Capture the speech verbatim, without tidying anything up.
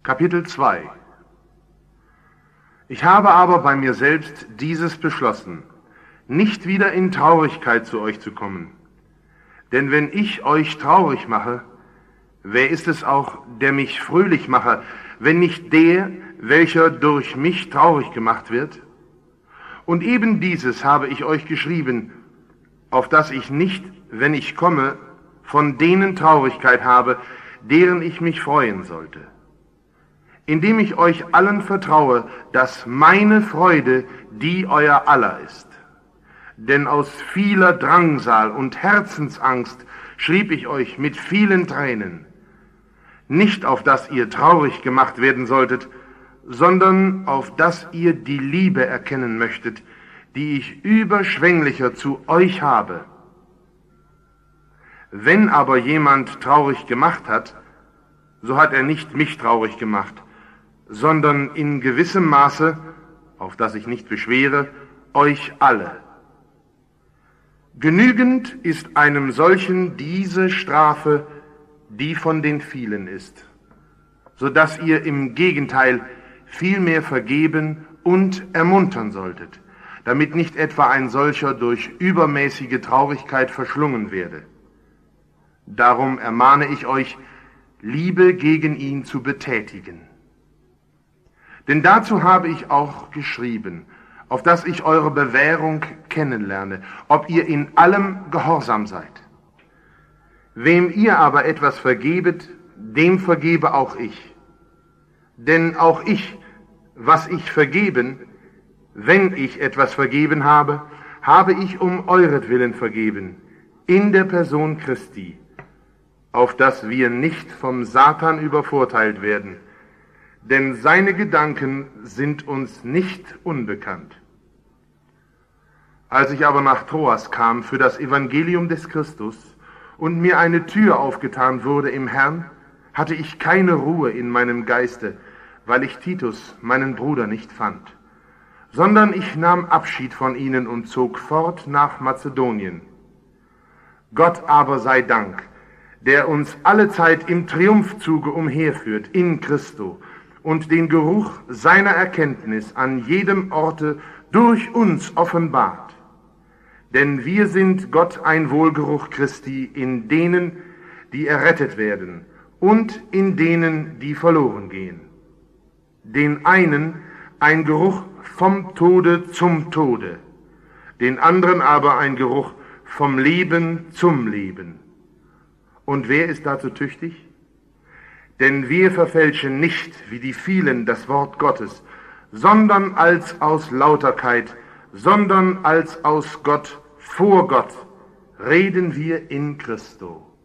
Kapitel zwei. Ich habe aber bei mir selbst dieses beschlossen, nicht wieder in Traurigkeit zu euch zu kommen. Denn wenn ich euch traurig mache, wer ist es auch, der mich fröhlich mache, wenn nicht der, welcher durch mich traurig gemacht wird? Und eben dieses habe ich euch geschrieben, auf dass ich nicht, wenn ich komme, von denen Traurigkeit habe, deren ich mich freuen sollte. Indem ich euch allen vertraue, dass meine Freude die euer aller ist. Denn aus vieler Drangsal und Herzensangst schrieb ich euch mit vielen Tränen, nicht auf dass ihr traurig gemacht werden solltet, sondern auf dass ihr die Liebe erkennen möchtet, die ich überschwänglicher zu euch habe. Wenn aber jemand traurig gemacht hat, so hat er nicht mich traurig gemacht, sondern in gewissem Maße, auf das ich nicht beschwere, euch alle. Genügend ist einem solchen diese Strafe, die von den vielen ist, so dass ihr im Gegenteil vielmehr vergeben und ermuntern solltet, damit nicht etwa ein solcher durch übermäßige Traurigkeit verschlungen werde. Darum ermahne ich euch, Liebe gegen ihn zu betätigen. Denn dazu habe ich auch geschrieben, auf dass ich eure Bewährung kennenlerne, ob ihr in allem gehorsam seid. Wem ihr aber etwas vergebet, dem vergebe auch ich. Denn auch ich, was ich vergeben, wenn ich etwas vergeben habe, habe ich um euretwillen vergeben, in der Person Christi, auf dass wir nicht vom Satan übervorteilt werden, denn seine Gedanken sind uns nicht unbekannt. Als ich aber nach Troas kam für das Evangelium des Christus und mir eine Tür aufgetan wurde im Herrn, hatte ich keine Ruhe in meinem Geiste, weil ich Titus, meinen Bruder, nicht fand, sondern ich nahm Abschied von ihnen und zog fort nach Mazedonien. Gott aber sei Dank, der uns allezeit im Triumphzuge umherführt in Christo und den Geruch seiner Erkenntnis an jedem Orte durch uns offenbart. Denn wir sind Gott ein Wohlgeruch Christi in denen, die errettet werden, und in denen, die verloren gehen. Den einen ein Geruch vom Tode zum Tode, den anderen aber ein Geruch vom Leben zum Leben. Und wer ist dazu tüchtig? Denn wir verfälschen nicht wie die vielen das Wort Gottes, sondern als aus Lauterkeit, sondern als aus Gott, vor Gott, reden wir in Christo.